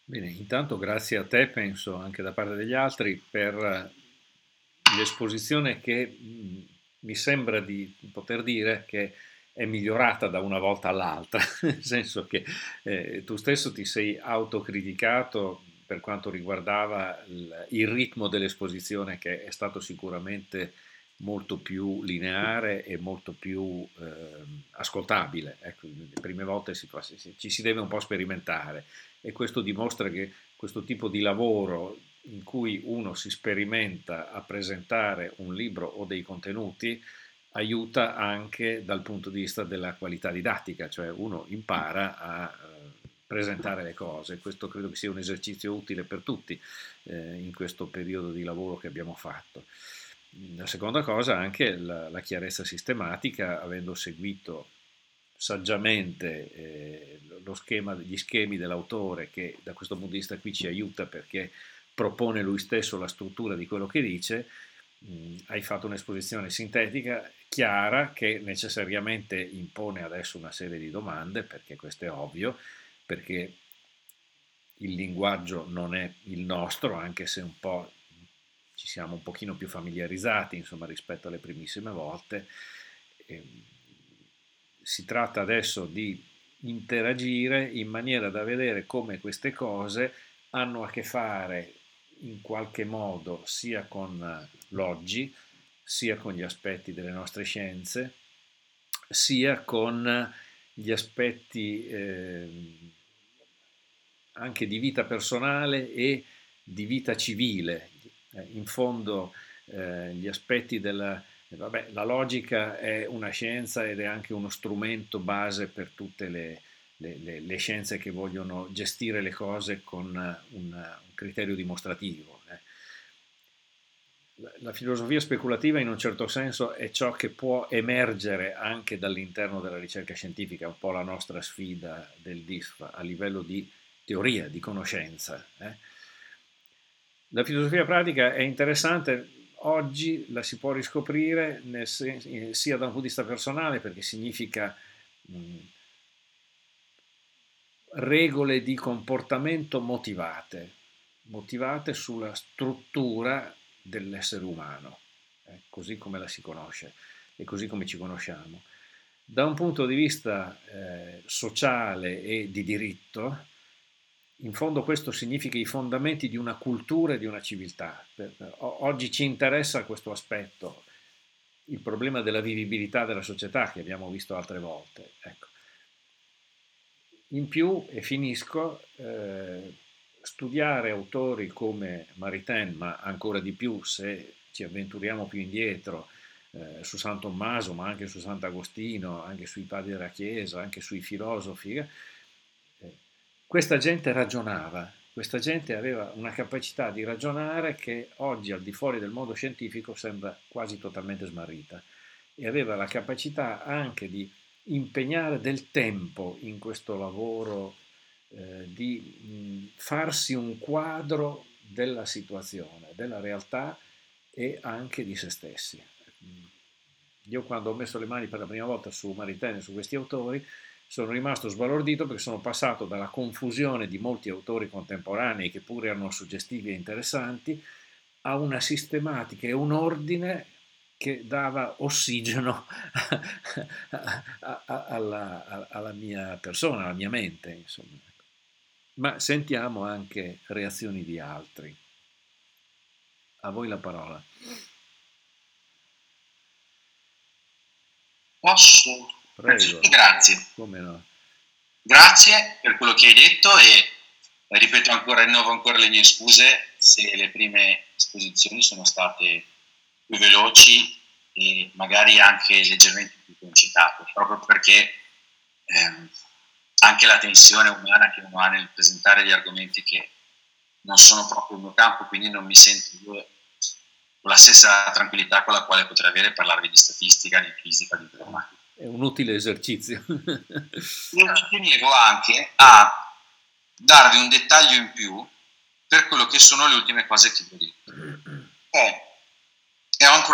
Bene, intanto grazie a te, penso anche da parte degli altri, per l'esposizione che mi sembra di poter dire che è migliorata da una volta all'altra, nel senso che tu stesso ti sei autocriticato per quanto riguardava il ritmo dell'esposizione, che è stato sicuramente molto più lineare e molto più ascoltabile. Ecco, le prime volte ci si deve un po' sperimentare, e questo dimostra che questo tipo di lavoro in cui uno si sperimenta a presentare un libro o dei contenuti aiuta anche dal punto di vista della qualità didattica, cioè uno impara a presentare le cose. Questo credo che sia un esercizio utile per tutti in questo periodo di lavoro che abbiamo fatto. La seconda cosa, anche la chiarezza sistematica, avendo seguito saggiamente gli schemi dell'autore, che da questo punto di vista qui ci aiuta perché propone lui stesso la struttura di quello che dice. Hai fatto un'esposizione sintetica, chiara, che necessariamente impone adesso una serie di domande, perché questo è ovvio, perché il linguaggio non è il nostro, anche se un po' ci siamo un pochino più familiarizzati, insomma, rispetto alle primissime volte. E si tratta adesso di interagire in maniera da vedere come queste cose hanno a che fare in qualche modo sia con l'oggi, sia con gli aspetti delle nostre scienze, sia con gli aspetti anche di vita personale e di vita civile. In fondo gli aspetti della... Vabbè, la logica è una scienza ed è anche uno strumento base per tutte le scienze che vogliono gestire le cose con un criterio dimostrativo. La filosofia speculativa in un certo senso è ciò che può emergere anche dall'interno della ricerca scientifica, un po' la nostra sfida del DISF a livello di teoria, di conoscenza. La filosofia pratica è interessante, oggi la si può riscoprire sia da un punto di vista personale, perché significa mh, regole di comportamento motivate sulla struttura dell'essere umano, così come la si conosce e così come ci conosciamo. Da un punto di vista sociale e di diritto, in fondo questo significa i fondamenti di una cultura e di una civiltà. Oggi ci interessa questo aspetto, il problema della vivibilità della società che abbiamo visto altre volte. Ecco. In più, e finisco, studiare autori come Maritain, ma ancora di più se ci avventuriamo più indietro, su San Tommaso, ma anche su Sant'Agostino, anche sui padri della Chiesa, anche sui filosofi. Questa gente ragionava, questa gente aveva una capacità di ragionare che oggi al di fuori del mondo scientifico sembra quasi totalmente smarrita, e aveva la capacità anche di impegnare del tempo in questo lavoro, di farsi un quadro della situazione, della realtà e anche di se stessi. Io quando ho messo le mani per la prima volta su Maritain e su questi autori sono rimasto sbalordito, perché sono passato dalla confusione di molti autori contemporanei che pure erano suggestivi e interessanti a una sistematica e un ordine che dava ossigeno alla mia persona, alla mia mente, insomma. Ma sentiamo anche reazioni di altri. A voi la parola. Posso? Prego, Perfetto, grazie. come no. Grazie per quello che hai detto e ripeto ancora, rinnovo ancora le mie scuse se le prime esposizioni sono state più veloci e magari anche leggermente più concitate, proprio perché ehm, anche la tensione umana che uno ha nel presentare degli argomenti che non sono proprio il mio campo, quindi non mi sento io con la stessa tranquillità con la quale potrei avere parlarvi di statistica, di fisica, di informatica. È un utile esercizio. Io ci tenevo anche a darvi un dettaglio in più per quello che sono le ultime cose che vi ho detto. È anche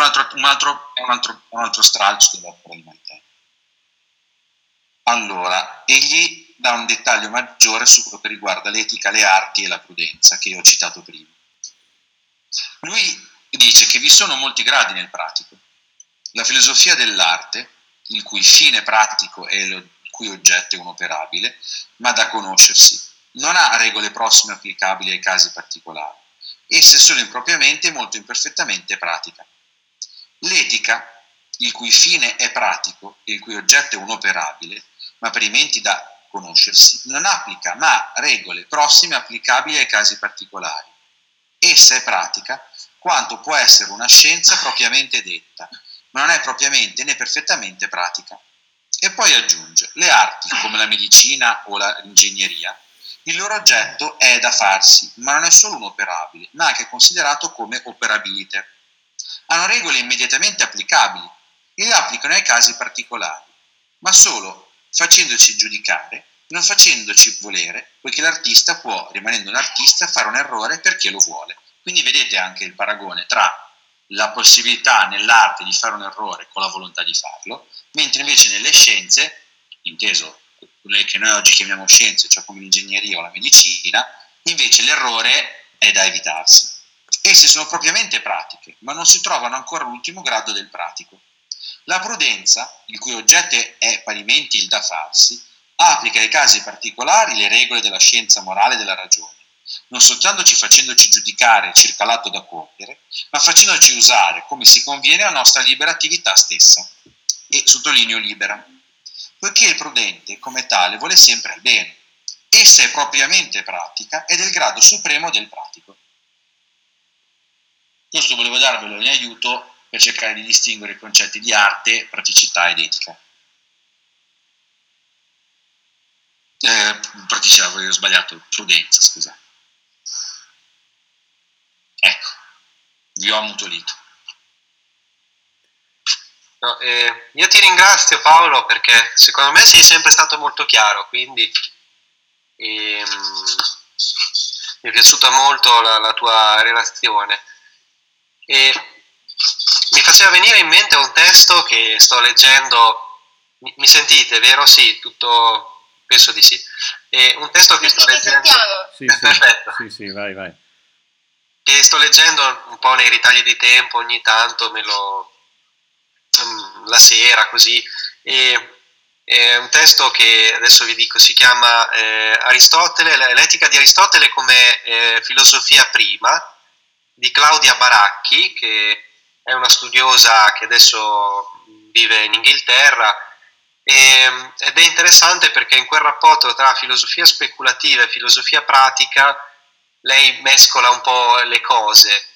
un altro stralcio dell'opera di Maritain. Allora, egli dà un dettaglio maggiore su quello che riguarda l'etica, le arti e la prudenza, che io ho citato prima. Lui dice che vi sono molti gradi nel pratico. La filosofia dell'arte, il cui fine pratico è il cui oggetto è unoperabile, ma da conoscersi, non ha regole prossime applicabili ai casi particolari. Esse sono impropriamente e molto imperfettamente pratica. L'etica, il cui fine è pratico e il cui oggetto è unoperabile, ma parimenti da conoscersi, non applica ma regole prossime applicabili ai casi particolari. Essa è pratica quanto può essere una scienza propriamente detta, ma non è propriamente né perfettamente pratica. E poi aggiunge, le arti, come la medicina o l'ingegneria, il loro oggetto è da farsi, ma non è solo un operabile, ma anche considerato come operabiliter. Hanno regole immediatamente applicabili e le applicano ai casi particolari, ma solo facendoci giudicare, non facendoci volere, poiché l'artista può, rimanendo un artista, fare un errore perché lo vuole. Quindi vedete anche il paragone tra la possibilità nell'arte di fare un errore con la volontà di farlo, mentre invece nelle scienze, inteso quelle che noi oggi chiamiamo scienze, cioè come l'ingegneria o la medicina, invece l'errore è da evitarsi. Esse sono propriamente pratiche, ma non si trovano ancora all'ultimo grado del pratico. La prudenza, il cui oggetto è parimenti il da farsi, applica ai casi particolari le regole della scienza morale e della ragione, non soltanto facendoci giudicare circa l'atto da compiere, ma facendoci usare come si conviene la nostra libera attività stessa. E sottolineo libera, poiché il prudente, come tale, vuole sempre il bene. Essa è propriamente pratica ed è il grado supremo del pratico. Questo volevo darvelo in aiuto per cercare di distinguere i concetti di arte, praticità ed etica. Praticità, avevo sbagliato, prudenza, scusate. Ecco, vi ho ammutolito. No, io ti ringrazio Paolo perché secondo me sei sempre stato molto chiaro, quindi mi è piaciuta molto la tua relazione e mi faceva venire in mente un testo che sto leggendo. Mi sentite, vero? Sì, tutto, penso di sì. È un testo che sto leggendo. Sì, perfetto. Sì, vai. Che sto leggendo un po' nei ritagli di tempo, ogni tanto la sera così, e è un testo che adesso vi dico, si chiama Aristotele, l'etica di Aristotele come filosofia prima, di Claudia Baracchi, che è una studiosa che adesso vive in Inghilterra, ed è interessante perché in quel rapporto tra filosofia speculativa e filosofia pratica lei mescola un po' le cose.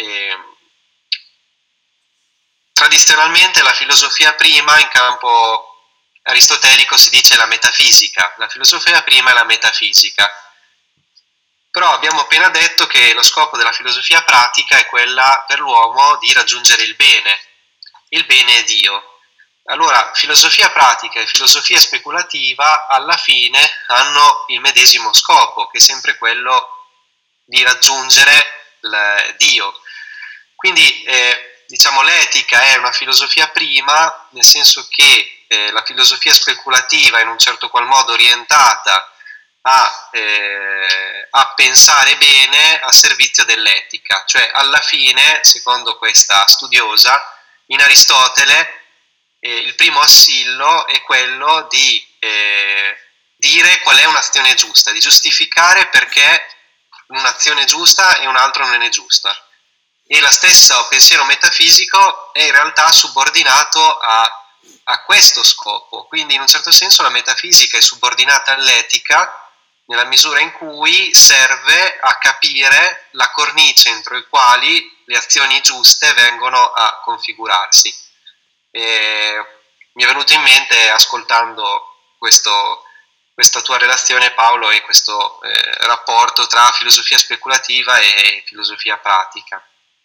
Tradizionalmente la filosofia prima, in campo aristotelico si dice la metafisica, la filosofia prima è la metafisica, però abbiamo appena detto che lo scopo della filosofia pratica è quella per l'uomo di raggiungere il bene è Dio. Allora filosofia pratica e filosofia speculativa alla fine hanno il medesimo scopo, che è sempre quello di raggiungere Dio. Quindi diciamo l'etica è una filosofia prima, nel senso che la filosofia speculativa è in un certo qual modo orientata a pensare bene a servizio dell'etica, cioè alla fine, secondo questa studiosa, in Aristotele il primo assillo è quello di dire qual è un'azione giusta, di giustificare perché un'azione giusta e un altro non è giusta. E la stessa pensiero metafisico è in realtà subordinato a questo scopo, quindi in un certo senso la metafisica è subordinata all'etica nella misura in cui serve a capire la cornice entro i quali le azioni giuste vengono a configurarsi. Mi è venuto in mente ascoltando questa tua relazione Paolo e questo rapporto tra filosofia speculativa e filosofia pratica.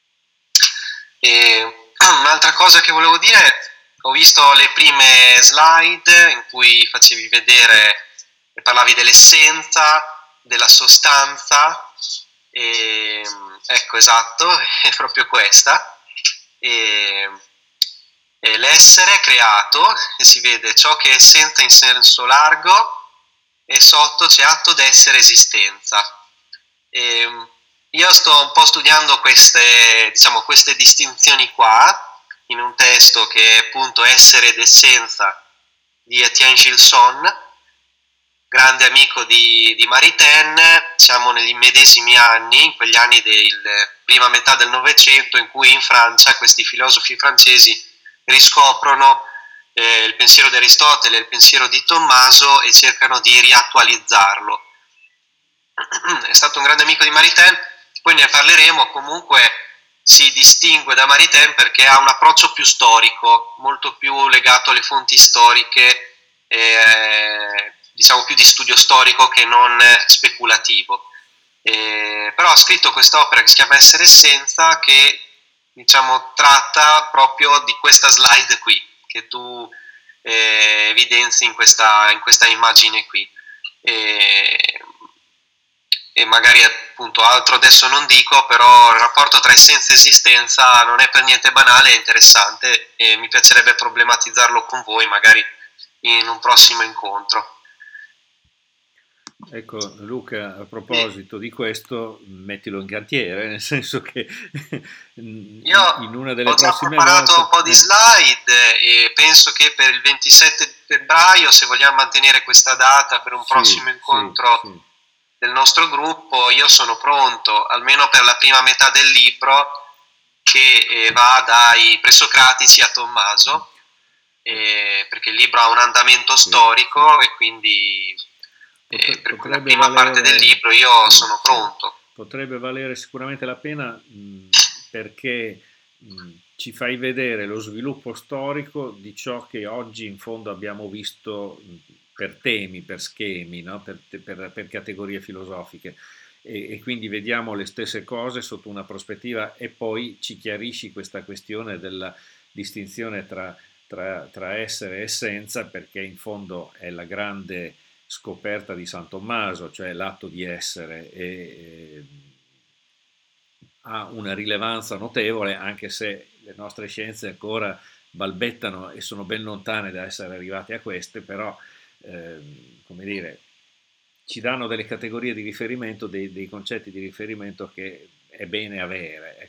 E un'altra cosa che volevo dire, ho visto le prime slide in cui facevi vedere e parlavi dell'essenza, della sostanza, ecco esatto, è proprio questa, e l'essere creato, e si vede ciò che è essenza in senso largo e sotto c'è atto d'essere esistenza. Io sto un po' studiando queste distinzioni qua in un testo che è appunto Essere ed essenza di Etienne Gilson, grande amico di Maritain. Siamo negli medesimi anni, in quegli anni della prima metà del Novecento, in cui in Francia questi filosofi francesi riscoprono il pensiero di Aristotele, il pensiero di Tommaso, e cercano di riattualizzarlo. È stato un grande amico di Maritain, poi ne parleremo. Comunque si distingue da Maritain perché ha un approccio più storico, molto più legato alle fonti storiche, diciamo più di studio storico che non speculativo. Però ha scritto quest'opera che si chiama Essere Essenza, che diciamo tratta proprio di questa slide qui che tu evidenzi in questa immagine qui, e magari appunto altro adesso non dico, però il rapporto tra essenza e esistenza non è per niente banale, è interessante, e mi piacerebbe problematizzarlo con voi magari in un prossimo incontro. Ecco Luca, a proposito di questo, mettilo in cantiere, nel senso che in una delle ho già prossime preparato volte... un po' di slide, e penso che per il 27 febbraio, se vogliamo mantenere questa data per un prossimo incontro del nostro gruppo, io sono pronto, almeno per la prima metà del libro, che va dai presocratici a Tommaso, perché il libro ha un andamento storico, e quindi per la prima parte del libro io sono pronto. Potrebbe valere sicuramente la pena, perché ci fai vedere lo sviluppo storico di ciò che oggi in fondo abbiamo visto per temi, per schemi, no? per categorie filosofiche, e quindi vediamo le stesse cose sotto una prospettiva, e poi ci chiarisci questa questione della distinzione tra essere e essenza, perché in fondo è la grande scoperta di San Tommaso, cioè l'atto di essere, e ha una rilevanza notevole, anche se le nostre scienze ancora balbettano e sono ben lontane da essere arrivate a queste, però come dire, ci danno delle categorie di riferimento, dei concetti di riferimento che è bene avere,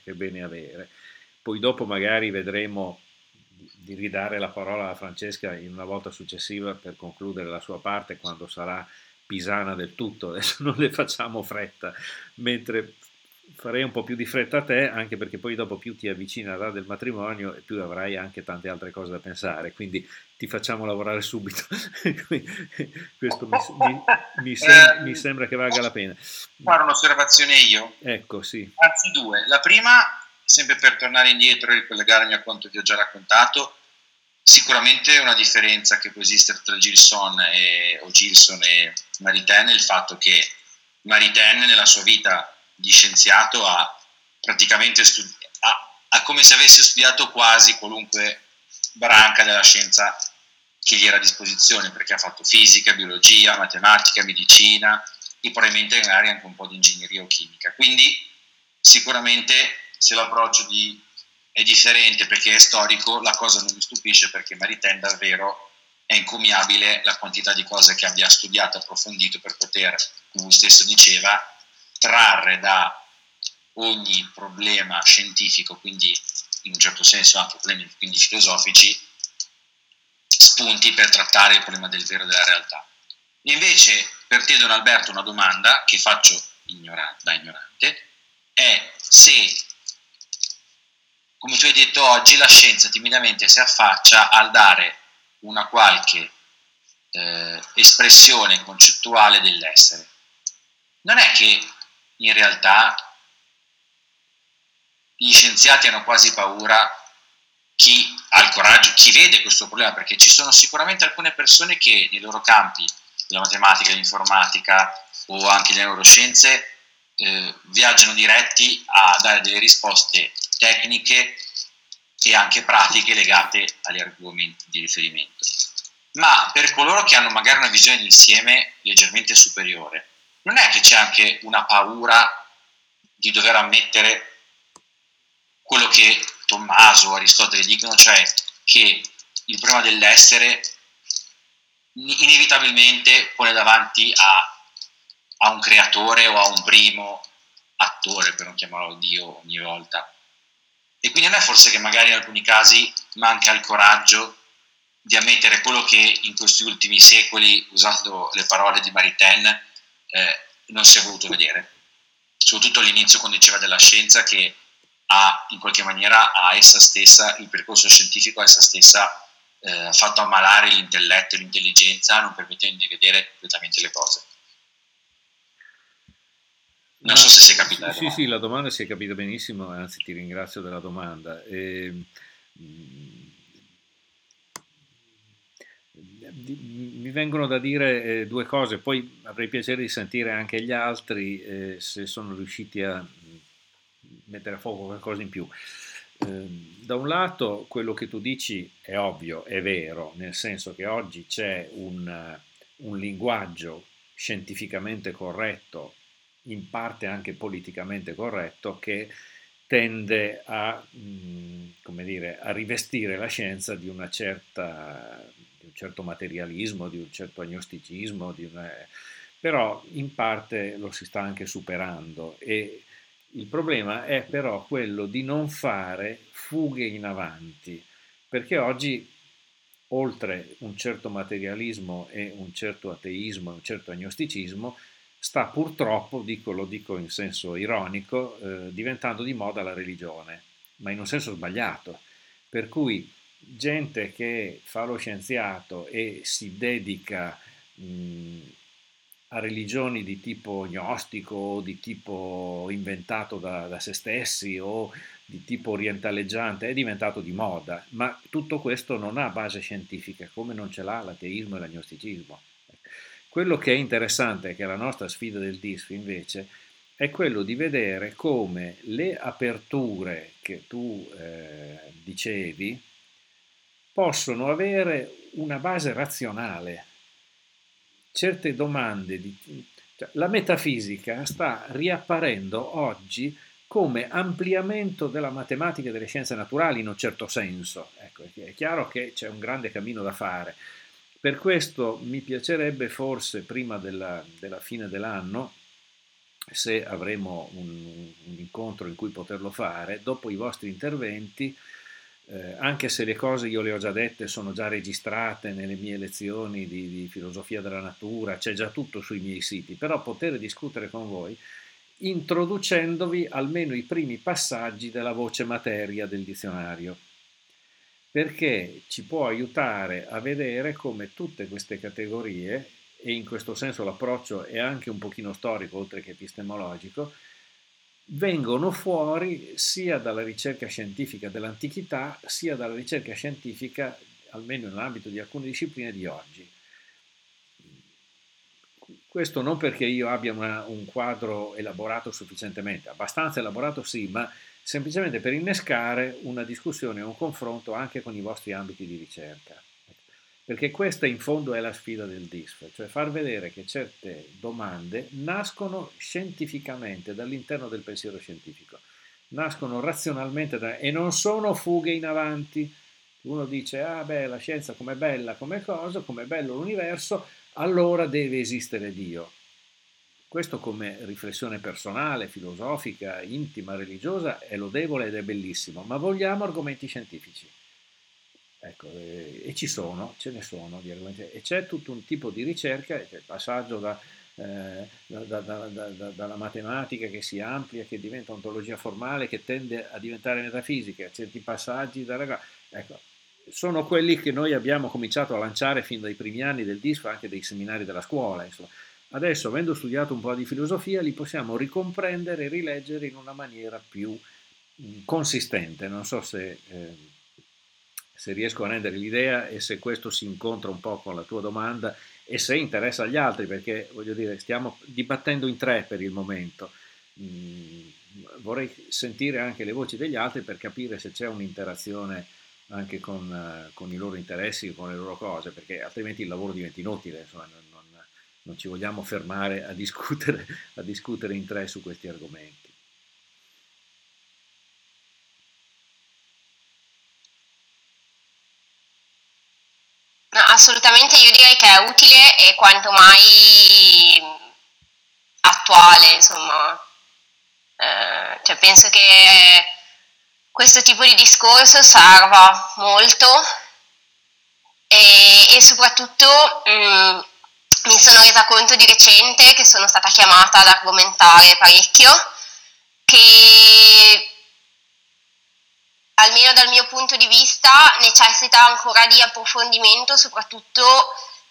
Poi dopo magari vedremo di ridare la parola a Francesca in una volta successiva per concludere la sua parte, quando sarà pisana del tutto. Adesso non le facciamo fretta, mentre farei un po' più di fretta a te, anche perché poi dopo più ti avvicini all'età del matrimonio e più avrai anche tante altre cose da pensare, quindi ti facciamo lavorare subito. Questo mi sembra che valga la pena. Fare un'osservazione io? Ecco, sì. Anzi due. La prima, sempre per tornare indietro e ricollegarmi a quanto ti ho già raccontato, sicuramente una differenza che può esistere tra Gilson e Maritain è il fatto che Maritain nella sua vita di scienziato ha praticamente ha come se avesse studiato quasi qualunque branca della scienza che gli era a disposizione, perché ha fatto fisica, biologia, matematica, medicina e probabilmente magari anche un po' di ingegneria o chimica. Quindi sicuramente se l'approccio è differente perché è storico, la cosa non mi stupisce, perché Maritain davvero è incommiabile la quantità di cose che abbia studiato, approfondito, per poter, come lui stesso diceva, trarre da ogni problema scientifico, quindi in un certo senso anche problemi quindi filosofici, spunti per trattare il problema del vero della realtà. Invece per te, Don Alberto, una domanda che faccio da ignorante è se, come tu hai detto oggi, la scienza timidamente si affaccia al dare una qualche espressione concettuale dell'essere. Non è che in realtà gli scienziati hanno quasi paura, chi ha il coraggio, chi vede questo problema, perché ci sono sicuramente alcune persone che nei loro campi, della matematica, dell'informatica o anche delle neuroscienze, viaggiano diretti a dare delle risposte tecniche e anche pratiche legate agli argomenti di riferimento. Ma per coloro che hanno magari una visione d'insieme leggermente superiore, non è che c'è anche una paura di dover ammettere quello che Tommaso o Aristotele dicono, cioè che il problema dell'essere inevitabilmente pone davanti a un creatore o a un primo attore, per non chiamarlo Dio ogni volta. E quindi non è forse che magari in alcuni casi manca il coraggio di ammettere quello che in questi ultimi secoli, usando le parole di Maritain, non si è voluto vedere. Soprattutto all'inizio, quando diceva della scienza che ha in qualche maniera a essa stessa, il percorso scientifico a essa stessa fatto ammalare l'intelletto e l'intelligenza, non permettendo di vedere completamente le cose. Non so se si è capita. Sì, la domanda si è capita benissimo, anzi ti ringrazio della domanda. Mi vengono da dire due cose, poi avrei piacere di sentire anche gli altri se sono riusciti a mettere a fuoco qualcosa in più. Da un lato quello che tu dici è ovvio, è vero, nel senso che oggi c'è un linguaggio scientificamente corretto, in parte anche politicamente corretto, che tende a, come dire, a rivestire la scienza di un certo materialismo, di un certo agnosticismo, però in parte lo si sta anche superando e il problema è però quello di non fare fughe in avanti, perché oggi oltre un certo materialismo e un certo ateismo, un certo agnosticismo, sta purtroppo, lo dico in senso ironico, diventando di moda la religione, ma in un senso sbagliato. Per cui gente che fa lo scienziato e si dedica a religioni di tipo gnostico, di tipo inventato da se stessi o di tipo orientaleggiante è diventato di moda, ma tutto questo non ha base scientifica, come non ce l'ha l'ateismo e l'agnosticismo. Quello che è interessante, che è la nostra sfida del DISF invece, è quello di vedere come le aperture che tu dicevi possono avere una base razionale. Certe domande, la metafisica sta riapparendo oggi come ampliamento della matematica e delle scienze naturali in un certo senso. Ecco, è chiaro che c'è un grande cammino da fare. Per questo mi piacerebbe forse prima della fine dell'anno, se avremo un incontro in cui poterlo fare, dopo i vostri interventi, anche se le cose io le ho già dette, sono già registrate nelle mie lezioni di filosofia della natura, c'è già tutto sui miei siti, però poter discutere con voi introducendovi almeno i primi passaggi della voce materia del dizionario, perché ci può aiutare a vedere come tutte queste categorie, e in questo senso l'approccio è anche un pochino storico oltre che epistemologico, vengono fuori sia dalla ricerca scientifica dell'antichità, sia dalla ricerca scientifica, almeno nell'ambito di alcune discipline, di oggi. Questo non perché io abbia un quadro elaborato sufficientemente, abbastanza elaborato sì, ma semplicemente per innescare una discussione, un confronto anche con i vostri ambiti di ricerca. Perché questa in fondo è la sfida del DISF, cioè far vedere che certe domande nascono scientificamente dall'interno del pensiero scientifico, nascono razionalmente e non sono fughe in avanti. Uno dice, ah beh, la scienza com'è bella come cosa, com'è bello l'universo, allora deve esistere Dio. Questo come riflessione personale, filosofica, intima, religiosa è lodevole ed è bellissimo, ma vogliamo argomenti scientifici. Ecco, e ce ne sono di argomenti, e c'è tutto un tipo di ricerca, il passaggio dalla matematica che si amplia, che diventa ontologia formale, che tende a diventare metafisica, certi passaggi, ecco, sono quelli che noi abbiamo cominciato a lanciare fin dai primi anni del DISF, anche dei seminari della scuola, insomma. Adesso, avendo studiato un po' di filosofia, li possiamo ricomprendere e rileggere in una maniera più consistente. Non so se riesco a rendere l'idea e se questo si incontra un po' con la tua domanda e se interessa agli altri, perché voglio dire, stiamo dibattendo in tre per il momento. Vorrei sentire anche le voci degli altri per capire se c'è un'interazione anche con i loro interessi, con le loro cose, perché altrimenti il lavoro diventa inutile, insomma, non ci vogliamo fermare a discutere in tre su questi argomenti. assolutamente io direi che è utile e quanto mai attuale, insomma. Cioè penso che questo tipo di discorso serva molto e soprattutto mi sono resa conto di recente, che sono stata chiamata ad argomentare parecchio, che almeno dal mio punto di vista necessita ancora di approfondimento, soprattutto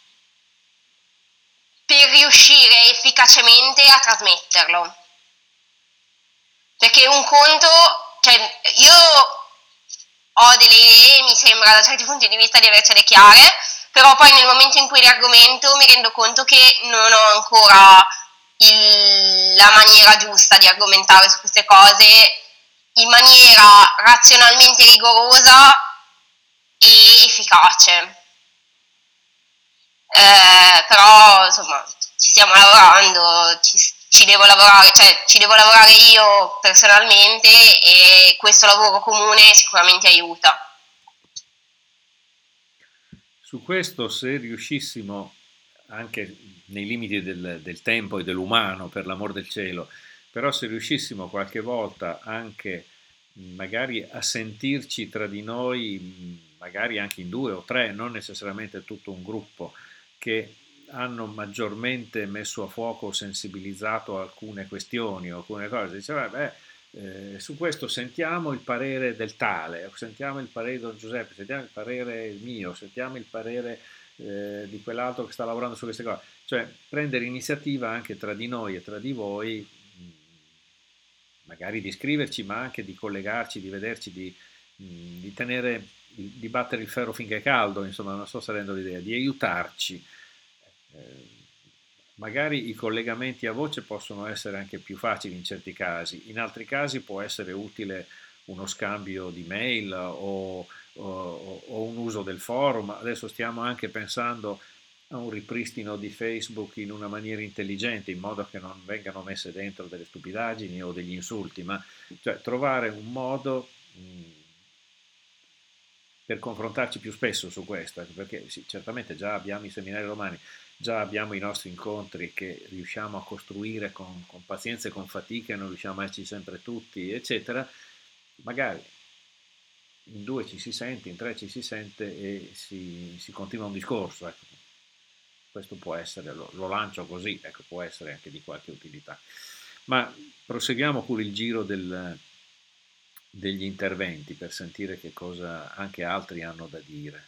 per riuscire efficacemente a trasmetterlo. Perché un conto, cioè io ho delle idee, mi sembra da certi punti di vista di avercele chiare, però poi nel momento in cui le argomento mi rendo conto che non ho ancora la maniera giusta di argomentare su queste cose in maniera razionalmente rigorosa e efficace. Però insomma ci stiamo lavorando, ci devo lavorare, cioè ci devo lavorare io personalmente e questo lavoro comune sicuramente aiuta. Su questo, se riuscissimo, anche nei limiti del tempo e dell'umano, per l'amor del cielo, però se riuscissimo qualche volta anche magari a sentirci tra di noi, magari anche in 2 o 3, non necessariamente tutto un gruppo, che hanno maggiormente messo a fuoco o sensibilizzato alcune questioni o alcune cose, diceva, su questo sentiamo il parere del tale, sentiamo il parere di Don Giuseppe, sentiamo il parere mio, sentiamo il parere di quell'altro che sta lavorando su queste cose, cioè prendere iniziativa anche tra di noi e tra di voi, magari di scriverci, ma anche di collegarci, di vederci, di tenere, di battere il ferro finché è caldo, insomma, non so se rendo l'idea, di aiutarci. Magari i collegamenti a voce possono essere anche più facili in certi casi, in altri casi può essere utile uno scambio di mail o un uso del forum. Adesso stiamo anche pensando a un ripristino di Facebook in una maniera intelligente, in modo che non vengano messe dentro delle stupidaggini o degli insulti, ma cioè trovare un modo per confrontarci più spesso su questo, perché sì, certamente già abbiamo i seminari romani, già abbiamo i nostri incontri che riusciamo a costruire con pazienza e con fatica, non riusciamo a esserci sempre tutti, eccetera. Magari in 2 ci si sente, in 3 ci si sente e si continua un discorso. Ecco. Questo può essere, lo lancio così, ecco, può essere anche di qualche utilità. Ma proseguiamo pure il giro degli interventi per sentire che cosa anche altri hanno da dire.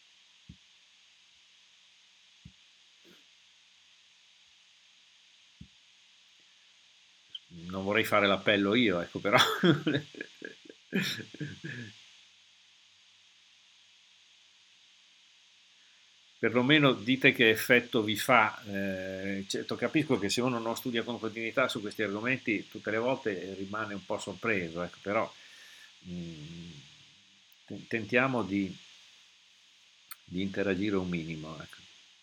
Non vorrei fare l'appello io, ecco, però perlomeno dite che effetto vi fa. Certo, capisco che se uno non studia con continuità su questi argomenti, tutte le volte rimane un po' sorpreso, ecco, però tentiamo di interagire un minimo. Ecco.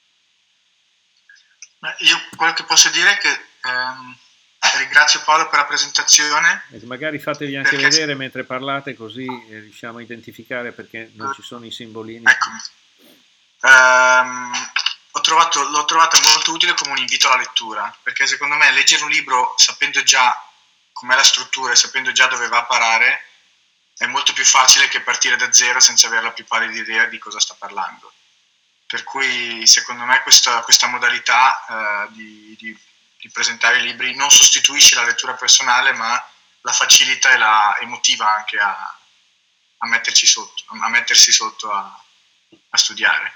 Io quello che posso dire è che ringrazio Paolo per la presentazione. Magari fatevi anche vedere mentre parlate, così riusciamo a identificare, perché non ci sono i simbolini. Eccomi. L'ho trovata molto utile come un invito alla lettura, perché secondo me leggere un libro sapendo già com'è la struttura e sapendo già dove va a parare è molto più facile che partire da zero senza avere la più pallida idea di cosa sta parlando. Per cui secondo me questa modalità di presentare i libri non sostituisce la lettura personale, ma la facilita e la motiva anche a mettersi sotto a studiare.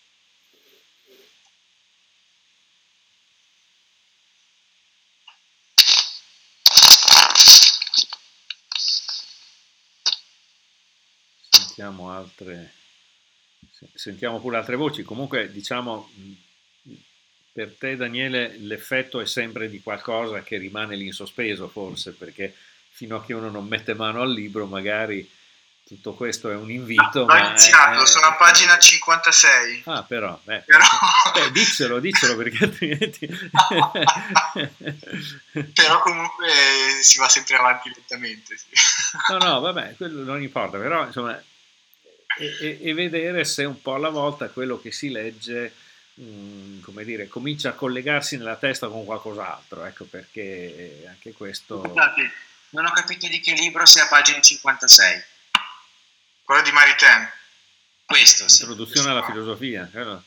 Sentiamo pure altre voci. Comunque, diciamo, per te, Daniele, l'effetto è sempre di qualcosa che rimane lì in sospeso, forse, perché fino a che uno non mette mano al libro, magari tutto questo è un invito. L'ho iniziato, sono a pagina 56. Ah, però. Diccelo, perché altrimenti... Però comunque si va sempre avanti lentamente. Sì. No, vabbè, quello non importa, però, insomma... e vedere se un po' alla volta quello che si legge, come dire, comincia a collegarsi nella testa con qualcos'altro, ecco, perché anche questo... Scusate, non ho capito di che libro sia a pagina 56. Quello di Maritain. Questo, sì. Introduzione alla filosofia. Allora.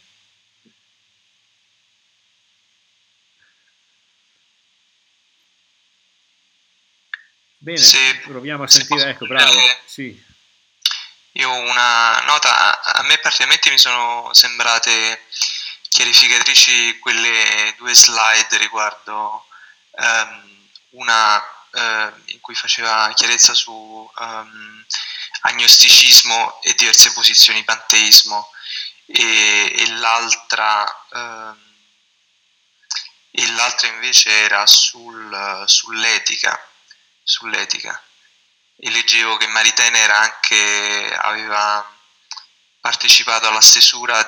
Bene, proviamo a sentire, ecco, bravo. Sì. Io ho una nota, a me particolarmente mi sono sembrate chiarificatrici quelle 2 slide riguardo una in cui faceva chiarezza su agnosticismo e diverse posizioni, panteismo, e l'altra invece era sull'etica. E leggevo che Maritain aveva partecipato alla stesura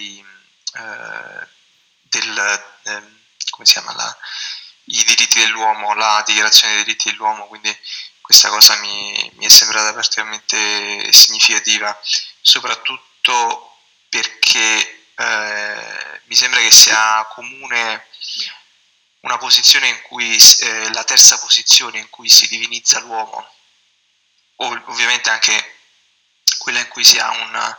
come si chiama, i diritti dell'uomo, la dichiarazione dei diritti dell'uomo, quindi questa cosa mi è sembrata particolarmente significativa, soprattutto perché mi sembra che sia comune una posizione in cui la terza posizione in cui si divinizza l'uomo, ovviamente anche quella in cui si ha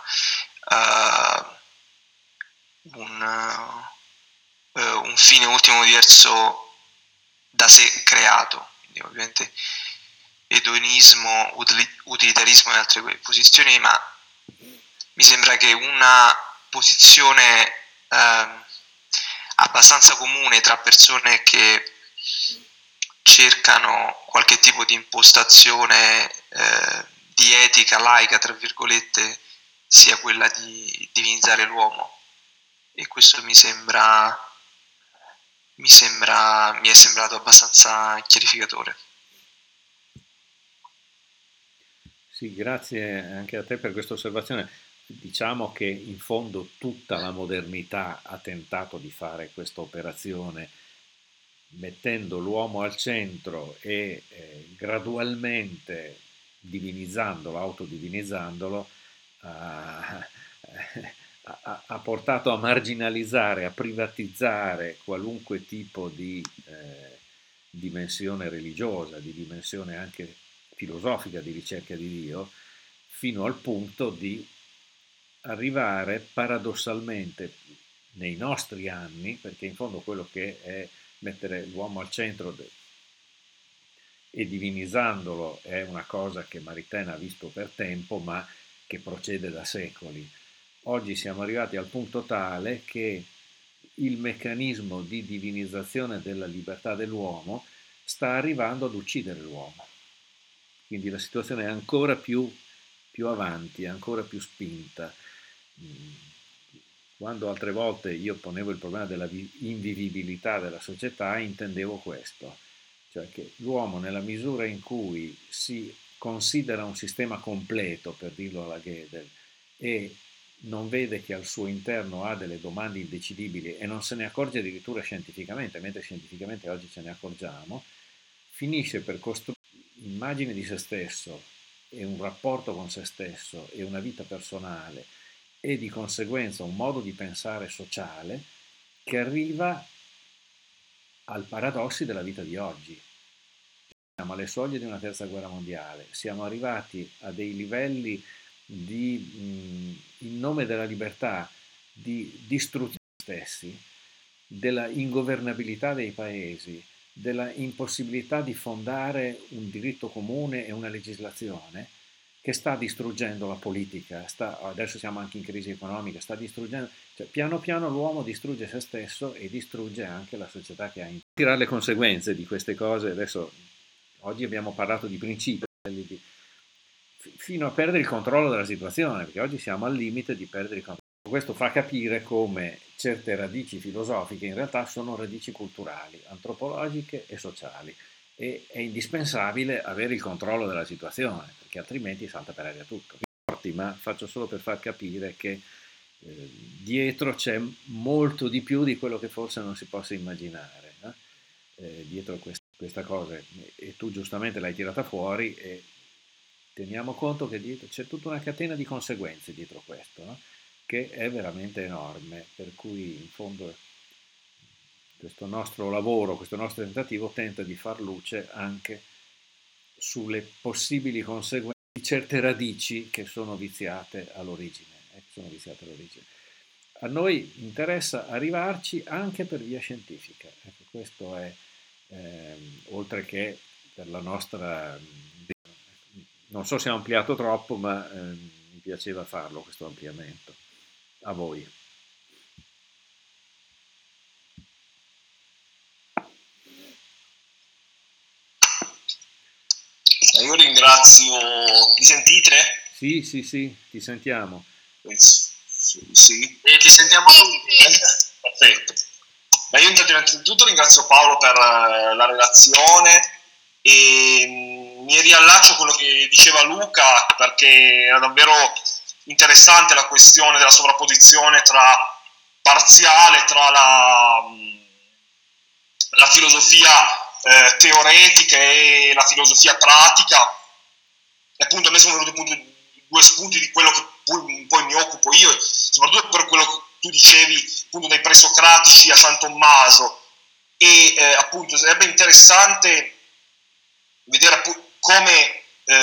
un fine ultimo diverso da sé creato, quindi ovviamente edonismo, utilitarismo e altre posizioni, ma mi sembra che una posizione abbastanza comune tra persone che cercano qualche tipo di impostazione di etica laica, tra virgolette, sia quella di divinizzare l'uomo, e questo mi è sembrato abbastanza chiarificatore. Sì, grazie anche a te per questa osservazione. Diciamo che in fondo tutta la modernità ha tentato di fare questa operazione, mettendo l'uomo al centro e gradualmente divinizzandolo, autodivinizzandolo, ha portato a marginalizzare, a privatizzare qualunque tipo di dimensione religiosa, di dimensione anche filosofica di ricerca di Dio, fino al punto di arrivare paradossalmente nei nostri anni, perché in fondo quello che è mettere l'uomo al centro e divinizzandolo è una cosa che Maritain ha visto per tempo, ma che procede da secoli. Oggi siamo arrivati al punto tale che il meccanismo di divinizzazione della libertà dell'uomo sta arrivando ad uccidere l'uomo. Quindi la situazione è ancora più avanti, ancora più spinta. Quando altre volte io ponevo il problema della invivibilità della società, intendevo questo, cioè che l'uomo, nella misura in cui si considera un sistema completo, per dirlo alla Gödel, e non vede che al suo interno ha delle domande indecidibili e non se ne accorge addirittura scientificamente, mentre scientificamente oggi ce ne accorgiamo, finisce per costruire immagine di se stesso e un rapporto con se stesso e una vita personale e di conseguenza un modo di pensare sociale che arriva al paradossi della vita di oggi. Siamo alle soglie di una terza guerra mondiale, siamo arrivati a dei livelli di, in nome della libertà, di distruzione stessi, della ingovernabilità dei paesi, della impossibilità di fondare un diritto comune e una legislazione che sta distruggendo la politica, adesso siamo anche in crisi economica, sta distruggendo, cioè piano piano l'uomo distrugge se stesso e distrugge anche la società che ha in tirare le conseguenze di queste cose. Adesso oggi abbiamo parlato di principi, fino a perdere il controllo della situazione, perché oggi siamo al limite di perdere il controllo. Questo fa capire come certe radici filosofiche in realtà sono radici culturali, antropologiche e sociali, e è indispensabile avere il controllo della situazione, perché altrimenti salta per aria tutto. Ma faccio solo per far capire che dietro c'è molto di più di quello che forse non si possa immaginare, no? Dietro questa cosa, e tu giustamente l'hai tirata fuori, teniamo conto che dietro c'è tutta una catena di conseguenze dietro questo, no? Che è veramente enorme, per cui in fondo questo nostro lavoro, questo nostro tentativo tenta di far luce anche sulle possibili conseguenze di certe radici che sono viziate all'origine. A noi interessa arrivarci anche per via scientifica. Ecco, questo è, oltre che per la nostra... Non so se ho ampliato troppo, ma mi piaceva farlo questo ampliamento. A voi. Io ringrazio. Mi sentite? Sì, ti sentiamo. Sì. Ti sentiamo tutti. Perfetto. Ma io innanzitutto ringrazio Paolo per la relazione e mi riallaccio a quello che diceva Luca, perché era davvero interessante la questione della sovrapposizione parziale tra la filosofia teoretica e la filosofia pratica. E appunto a me sono venuti due spunti di quello che poi mi occupo io, soprattutto per quello che tu dicevi appunto dai presocratici a San Tommaso, e appunto sarebbe interessante vedere come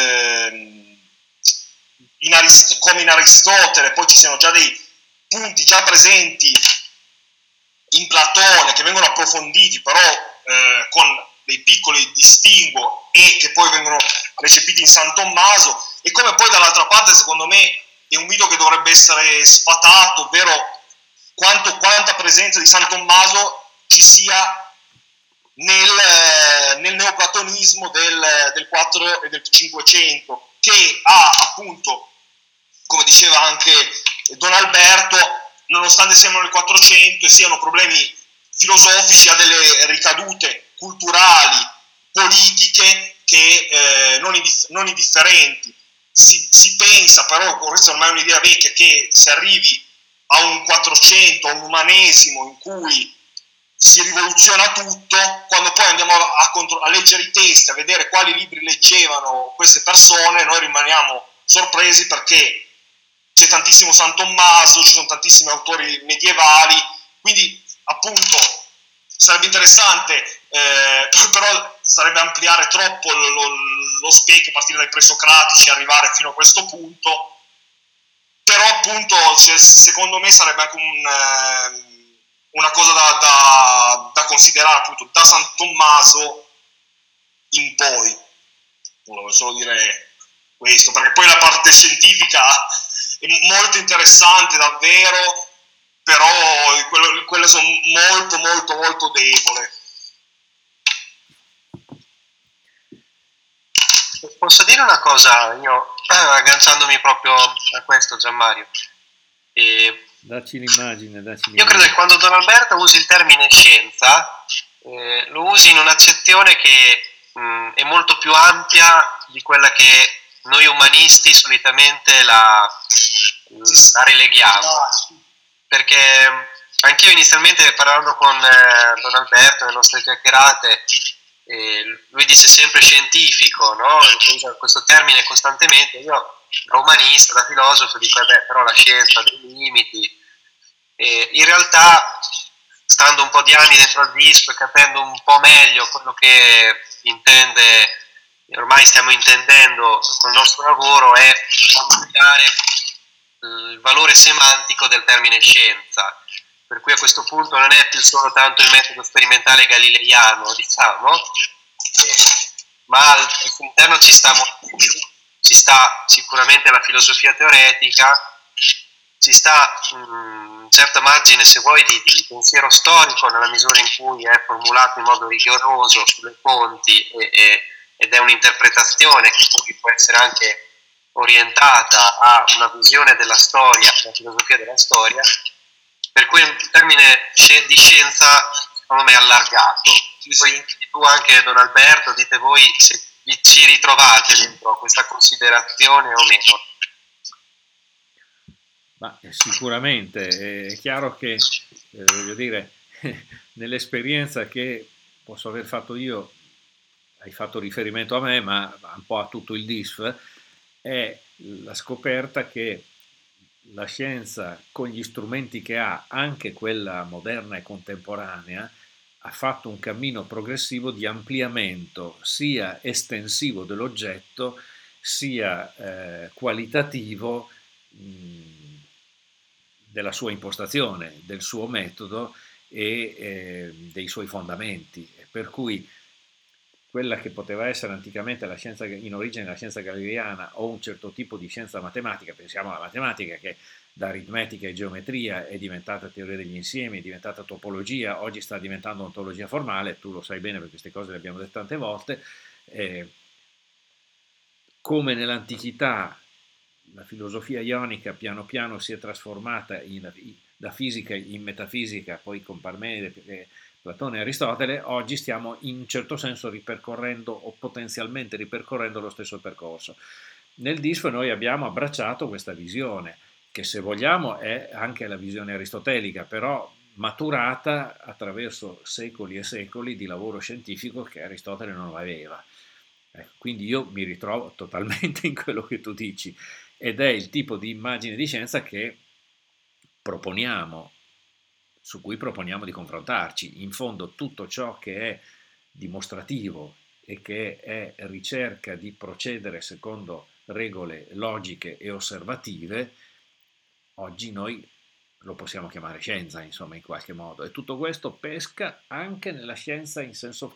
in Aristotele poi ci siano già dei punti già presenti in Platone che vengono approfonditi però con dei piccoli distinguo e che poi vengono recepiti in San Tommaso, e come poi dall'altra parte secondo me è un mito che dovrebbe essere sfatato, ovvero quanta presenza di San Tommaso ci sia nel neoplatonismo del 4 e del 500, che ha appunto, come diceva anche Don Alberto, nonostante siamo nel 400 e siano problemi filosofici, ha delle ricadute culturali, politiche che non indifferenti. Si pensa, però questa ormai è un'idea vecchia, che si arrivi a un 400, a un umanesimo in cui si rivoluziona tutto, quando poi andiamo a leggere i testi, a vedere quali libri leggevano queste persone, noi rimaniamo sorpresi perché c'è tantissimo San Tommaso, ci sono tantissimi autori medievali, quindi appunto sarebbe interessante, però sarebbe ampliare troppo lo specchio, a partire dai presocratici e arrivare fino a questo punto, però appunto secondo me sarebbe anche una cosa da considerare appunto da San Tommaso in poi. Volevo solo dire questo, perché poi la parte scientifica è molto interessante davvero, però quelle sono molto debole. Posso dire una cosa, io agganciandomi proprio a questo, Gianmario? Dacci l'immagine. Io credo che quando Don Alberto usi il termine scienza, lo usi in un'accezione che è molto più ampia di quella che noi umanisti solitamente la releghiamo. Perché anch'io inizialmente, parlando con Don Alberto nelle nostre chiacchierate, lui dice sempre scientifico, no? Usa questo termine costantemente. Io da umanista, da filosofo dico però la scienza ha dei limiti, e in realtà stando un po' di anni dentro al disco e capendo un po' meglio quello che intende, ormai stiamo intendendo con il nostro lavoro, è ampliare il valore semantico del termine scienza, per cui a questo punto non è più solo tanto il metodo sperimentale galileiano, diciamo, ma al suo interno ci sta sicuramente la filosofia teoretica, ci sta un certo margine, se vuoi, di pensiero storico, nella misura in cui è formulato in modo rigoroso sulle fonti ed è un'interpretazione che poi può essere anche orientata a una visione della storia, una filosofia della storia, per cui il termine di scienza secondo me è allargato. Poi tu anche, Don Alberto, dite voi se ci ritrovate dentro questa considerazione o meno. Ma sicuramente è chiaro che, voglio dire, nell'esperienza che posso aver fatto io, hai fatto riferimento a me, ma un po' a tutto il DISF, è la scoperta che la scienza, con gli strumenti che ha, anche quella moderna e contemporanea, ha fatto un cammino progressivo di ampliamento sia estensivo dell'oggetto sia qualitativo della sua impostazione, del suo metodo e dei suoi fondamenti. Per cui quella che poteva essere anticamente la scienza, in origine la scienza galileiana o un certo tipo di scienza matematica, pensiamo alla matematica che da aritmetica e geometria è diventata teoria degli insiemi, è diventata topologia, oggi sta diventando ontologia formale, tu lo sai bene perché queste cose le abbiamo dette tante volte, come nell'antichità la filosofia ionica piano piano si è trasformata da fisica in metafisica, poi con Parmenide, Platone e Aristotele, oggi stiamo in un certo senso ripercorrendo o potenzialmente ripercorrendo lo stesso percorso. Nel DISF noi abbiamo abbracciato questa visione, che se vogliamo è anche la visione aristotelica, però maturata attraverso secoli e secoli di lavoro scientifico che Aristotele non aveva. Quindi io mi ritrovo totalmente in quello che tu dici, ed è il tipo di immagine di scienza che proponiamo, su cui proponiamo di confrontarci. In fondo tutto ciò che è dimostrativo e che è ricerca di procedere secondo regole logiche e osservative, oggi noi lo possiamo chiamare scienza, insomma, in qualche modo. E tutto questo pesca anche nella scienza in senso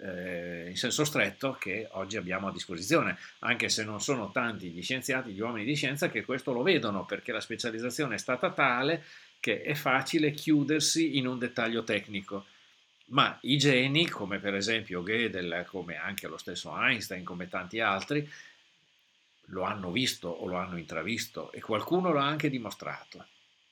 stretto che oggi abbiamo a disposizione, anche se non sono tanti gli scienziati, gli uomini di scienza che questo lo vedono, perché la specializzazione è stata tale che è facile chiudersi in un dettaglio tecnico. Ma i geni, come per esempio Gödel, come anche lo stesso Einstein, come tanti altri, lo hanno visto o lo hanno intravisto e qualcuno lo ha anche dimostrato.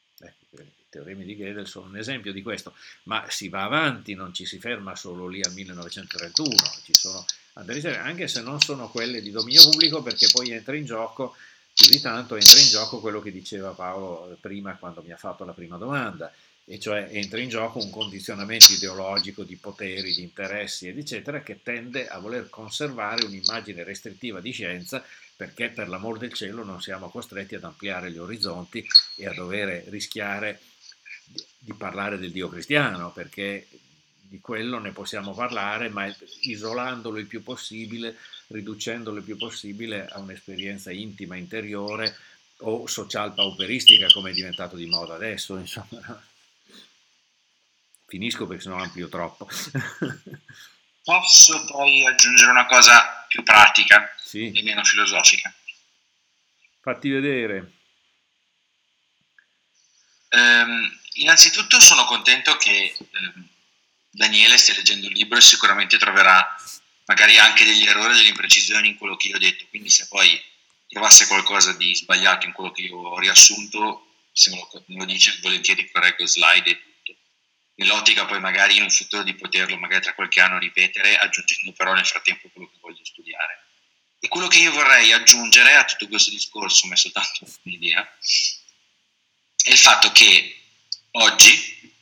I teoremi di Gödel sono un esempio di questo, ma si va avanti, non ci si ferma solo lì al 1931, ci sono anche se non sono quelle di dominio pubblico, perché poi entra in gioco, più di tanto entra in gioco quello che diceva Paolo prima quando mi ha fatto la prima domanda, e cioè entra in gioco un condizionamento ideologico di poteri, di interessi, eccetera, che tende a voler conservare un'immagine restrittiva di scienza, perché per l'amor del cielo non siamo costretti ad ampliare gli orizzonti e a dover rischiare di parlare del Dio cristiano, perché di quello ne possiamo parlare, ma isolandolo il più possibile, riducendolo il più possibile a un'esperienza intima, interiore o social pauperistica, come è diventato di moda adesso, insomma. Finisco perché sennò amplio troppo. Posso poi aggiungere una cosa più pratica sì. E meno filosofica? Fatti vedere. Innanzitutto sono contento che Daniele stia leggendo il libro e sicuramente troverà magari anche degli errori, delle imprecisioni in quello che io ho detto, quindi se poi trovasse qualcosa di sbagliato in quello che io ho riassunto, se me lo dice, volentieri correggo slide e tutto, nell'ottica poi magari in un futuro di poterlo magari tra qualche anno ripetere, aggiungendo però nel frattempo quello che voglio studiare. E quello che io vorrei aggiungere a tutto questo discorso, ma è soltanto un'idea, è il fatto che oggi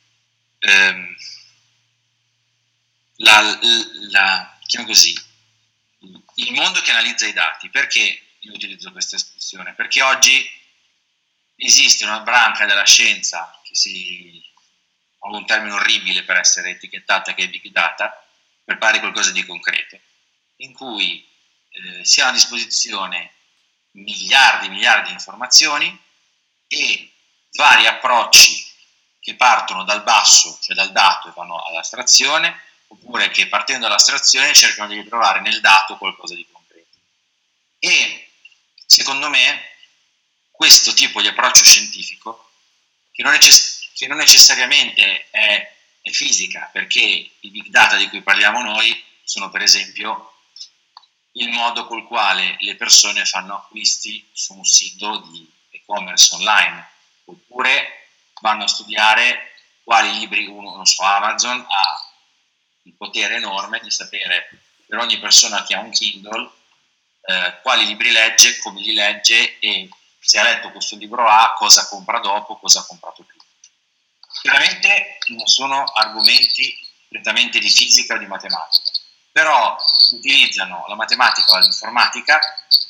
diciamo così, il mondo che analizza i dati, perché io utilizzo questa espressione? Perché oggi esiste una branca della scienza che ha un termine orribile per essere etichettata, che è Big Data, per fare qualcosa di concreto, in cui si ha a disposizione miliardi di informazioni e vari approcci che partono dal basso, cioè dal dato, e vanno all'astrazione, oppure che partendo dall'astrazione cercano di ritrovare nel dato qualcosa di concreto. E secondo me questo tipo di approccio scientifico, che non necessariamente è fisica, perché i big data di cui parliamo noi sono per esempio il modo col quale le persone fanno acquisti su un sito di e-commerce online, oppure vanno a studiare quali libri uno su Amazon ha il potere enorme di sapere per ogni persona che ha un Kindle quali libri legge, come li legge e se ha letto questo libro A, cosa compra dopo, cosa ha comprato prima. Chiaramente non sono argomenti prettamente di fisica o di matematica, però utilizzano la matematica o l'informatica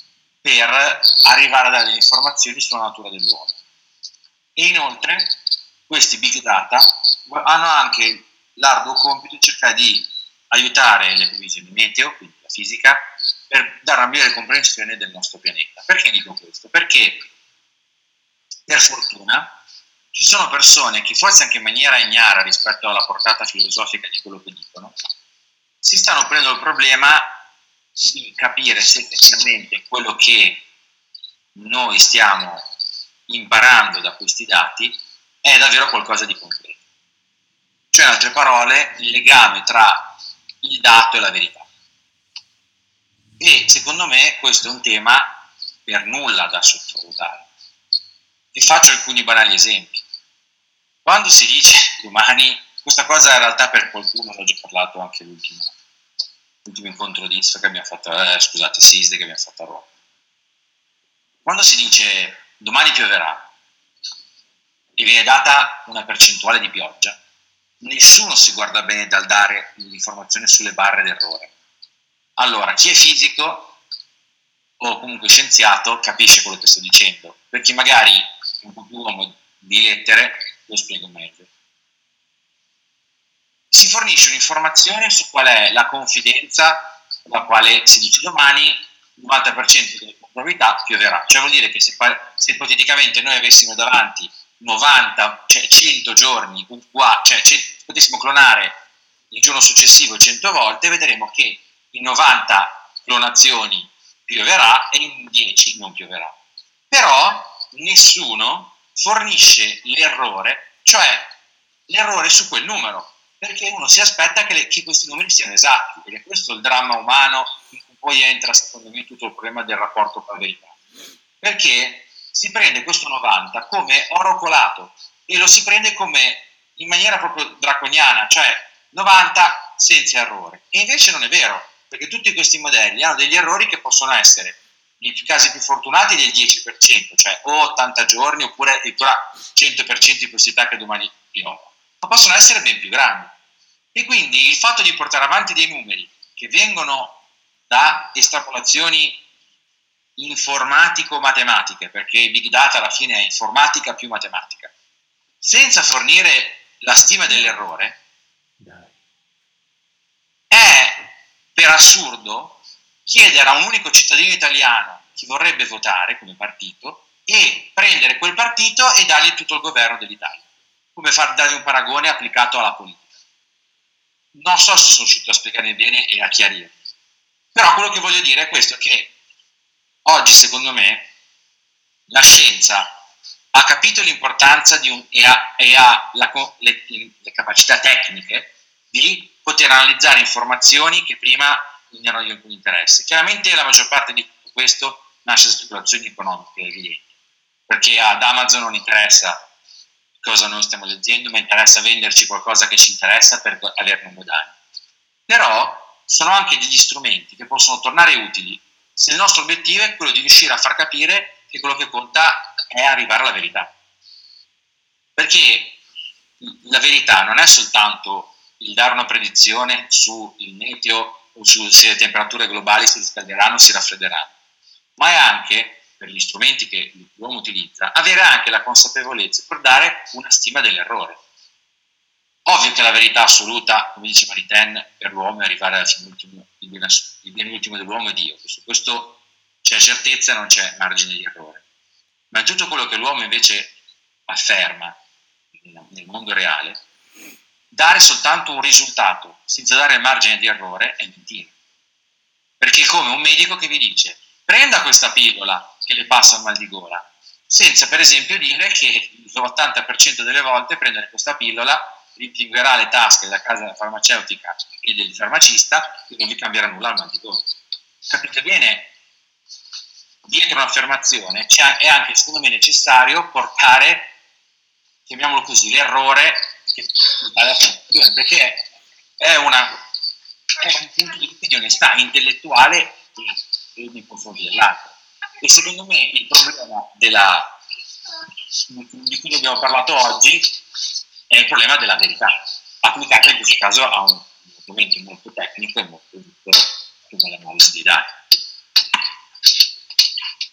per arrivare a dare delle informazioni sulla natura dell'uomo. E inoltre questi big data hanno anche l'arduo compito di cercare di aiutare le previsioni meteo, quindi la fisica, per dare una migliore comprensione del nostro pianeta. Perché dico questo? Perché per fortuna ci sono persone che forse anche in maniera ignara rispetto alla portata filosofica di quello che dicono, si stanno prendendo il problema di capire se effettivamente quello che noi stiamo imparando da questi dati è davvero qualcosa di concreto. Cioè, in altre parole, il legame tra il dato e la verità. E secondo me questo è un tema per nulla da sottovalutare. Vi faccio alcuni banali esempi. Quando si dice domani, questa cosa in realtà per qualcuno l'ho già parlato anche l'ultimo incontro di ISFA che abbiamo fatto, SISDE che abbiamo fatto a Roma. Quando si dice domani pioverà e viene data una percentuale di pioggia, nessuno si guarda bene dal dare l'informazione sulle barre d'errore. Allora, chi è fisico o comunque scienziato capisce quello che sto dicendo, perché magari un po' più uomo di lettere lo spiego meglio. Si fornisce un'informazione su qual è la confidenza con la quale si dice domani il 90% delle probabilità pioverà. Cioè vuol dire che se ipoteticamente noi avessimo davanti 90, cioè 100 giorni, cioè potessimo clonare il giorno successivo 100 volte, vedremo che in 90 clonazioni pioverà e in 10 non pioverà. Però nessuno fornisce l'errore, cioè l'errore su quel numero, perché uno si aspetta che questi numeri siano esatti, ed è questo il dramma umano in cui poi entra secondo me tutto il problema del rapporto con la verità, perché si prende questo 90 come oro colato e lo si prende come in maniera proprio draconiana, cioè 90 senza errore, e invece non è vero, perché tutti questi modelli hanno degli errori che possono essere nei casi più fortunati del 10%, cioè o 80 giorni oppure addirittura 100% di possibilità che domani piova, ma possono essere ben più grandi. E quindi il fatto di portare avanti dei numeri che vengono da estrapolazioni informatico-matematiche, perché il big data alla fine è informatica più matematica, senza fornire la stima dell'errore, è per assurdo chiedere a un unico cittadino italiano chi vorrebbe votare come partito e prendere quel partito e dargli tutto il governo dell'Italia, come dargli un paragone applicato alla politica. Non so se sono riuscito a spiegarmi bene e a chiarire, però quello che voglio dire è questo, che oggi secondo me la scienza ha capito l'importanza e ha le capacità tecniche di poter analizzare informazioni che prima non erano di alcun interesse. Chiaramente la maggior parte di tutto questo nasce da speculazioni economiche, evidenti, perché ad Amazon non interessa cosa noi stiamo leggendo, ma interessa venderci qualcosa che ci interessa per averne un guadagno. Però sono anche degli strumenti che possono tornare utili se il nostro obiettivo è quello di riuscire a far capire che quello che conta è arrivare alla verità. Perché la verità non è soltanto il dare una predizione sul meteo o su se le temperature globali si riscalderanno o si raffredderanno, ma è anche, per gli strumenti che l'uomo utilizza, avere anche la consapevolezza per dare una stima dell'errore. Ovvio che la verità assoluta, come dice Maritain, per l'uomo è arrivare alla fine ultimo, il bene ultimo dell'uomo è Dio. Su questo c'è certezza e non c'è margine di errore. Ma in tutto quello che l'uomo invece afferma nel mondo reale, dare soltanto un risultato senza dare il margine di errore è mentira. Perché è come un medico che vi dice prenda questa pillola che le passa il mal di gola, senza per esempio dire che l'80% delle volte prendere questa pillola rimpinguerà le tasche della casa farmaceutica e del farmacista e non vi cambierà nulla al mal di gola. Capite bene? Dietro un'affermazione è anche, secondo me, necessario portare, chiamiamolo così, l'errore che l'affermazione, perché è un punto di onestà intellettuale e nei confronti dell'altro. E secondo me il problema di cui abbiamo parlato oggi è il problema della verità, applicata in questo caso a un argomento molto tecnico e molto piccolo come l'analisi dei dati.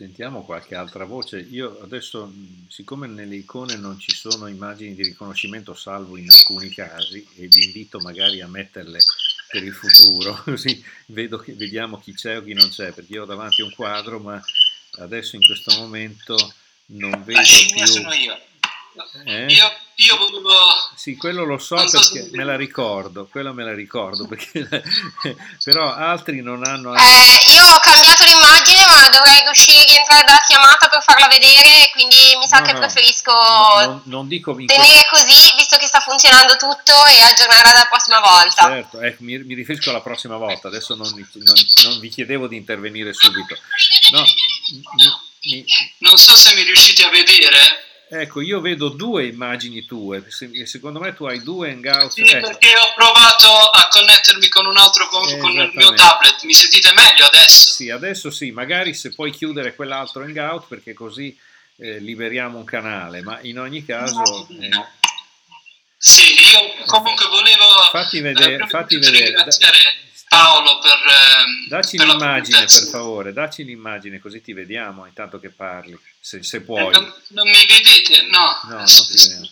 Sentiamo qualche altra voce. Io adesso, siccome nelle icone non ci sono immagini di riconoscimento, salvo in alcuni casi, e vi invito magari a metterle per il futuro, così vediamo chi c'è o chi non c'è, perché io ho davanti un quadro, ma adesso in questo momento non vedo La scimmia più. sono io. Io volevo... Sì, quello lo so Non so perché se- me la ricordo, quello me la ricordo, perché, però altri non hanno... Io ho cambiato l'immagine, ma dovrei riuscire a rientrare dalla chiamata per farla vedere, quindi mi sa che preferisco non dico tenere così, visto che sta funzionando tutto, e aggiornare la prossima volta. Certo, mi riferisco alla prossima volta, adesso non vi chiedevo di intervenire subito. No, Non so se mi riuscite a vedere. Ecco, io vedo due immagini tue, secondo me tu hai due hangout. Sì, perché ho provato a connettermi con un altro con il mio tablet. Mi sentite meglio adesso? Sì, adesso sì, magari se puoi chiudere quell'altro hangout, perché così liberiamo un canale, ma in ogni caso... Sì, io comunque volevo... Fatti vedere. Ringraziare Paolo per... Dacci per l'immagine, per favore, dacci l'immagine, così ti vediamo intanto che parli, se puoi. Non mi vedete? No. No, non ti vediamo.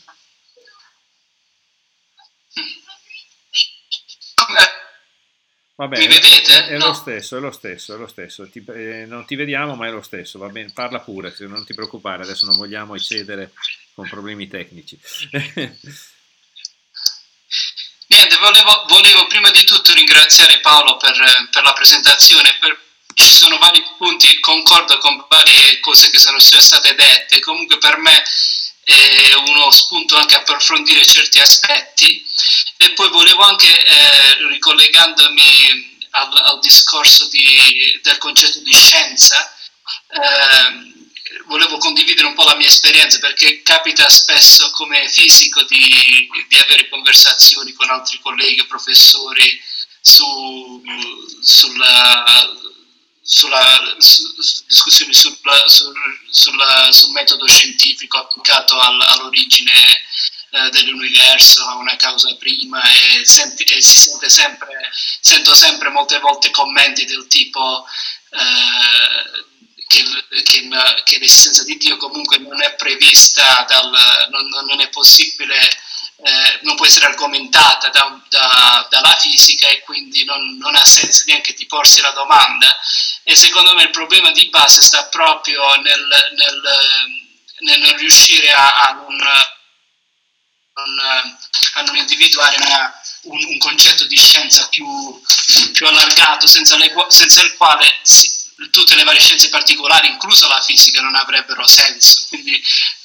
Va bene, mi vedete? È lo stesso. Non ti vediamo, ma è lo stesso, va bene, parla pure, se non ti preoccupare, adesso non vogliamo eccedere con problemi tecnici. Niente, volevo prima di tutto ringraziare Paolo per la presentazione. Ci sono vari punti, concordo con varie cose che sono state dette, comunque per me è uno spunto anche a approfondire certi aspetti. E poi volevo anche, ricollegandomi al discorso del concetto di scienza, volevo condividere un po' la mia esperienza, perché capita spesso come fisico di avere conversazioni con altri colleghi o professori discussioni sul metodo scientifico applicato all'origine dell'universo, a una causa prima, e sento sempre molte volte commenti del tipo che l'esistenza di Dio comunque non è prevista, non è possibile, non può essere argomentata dalla fisica, e quindi non ha senso neanche di porsi la domanda. E secondo me il problema di base sta proprio nel riuscire a non individuare un concetto di scienza più allargato, senza il quale tutte le varie scienze particolari, inclusa la fisica, non avrebbero senso. Quindi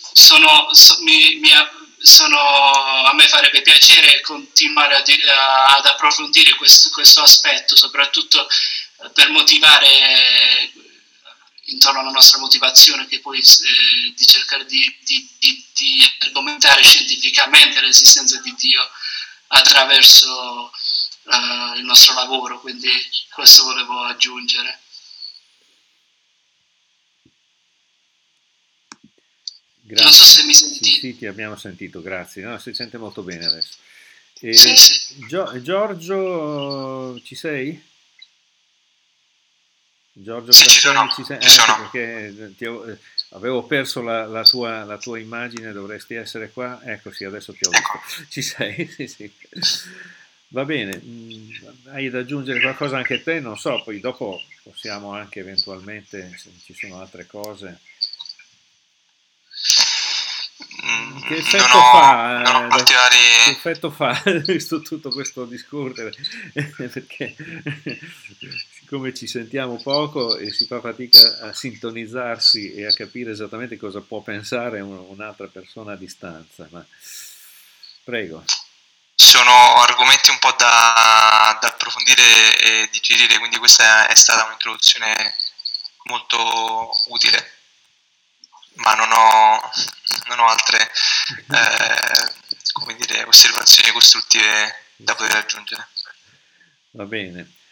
a me farebbe piacere continuare ad approfondire questo aspetto, soprattutto per motivare intorno alla nostra motivazione, che poi di cercare di argomentare scientificamente l'esistenza di Dio attraverso il nostro lavoro. Quindi questo volevo aggiungere. Grazie. Non so se mi sentite. Sì, ti abbiamo sentito, grazie. No, si sente molto bene adesso. Sì. Giorgio, ci sei? Giorgio, sì, ci sono. Perché avevo perso la tua immagine, dovresti essere qua. Ecco, sì, adesso ti ho visto. Ci sei? Sì. Va bene, hai da aggiungere qualcosa anche te? Non so, poi dopo possiamo anche eventualmente, se ci sono altre cose. Che effetto fa tutto questo discorrere? Perché siccome ci sentiamo poco e si fa fatica a sintonizzarsi e a capire esattamente cosa può pensare un'altra persona a distanza, ma prego. Sono argomenti un po' da approfondire e digerire, quindi questa è stata un'introduzione molto utile, ma non ho altre osservazioni costruttive da poter aggiungere. Va bene.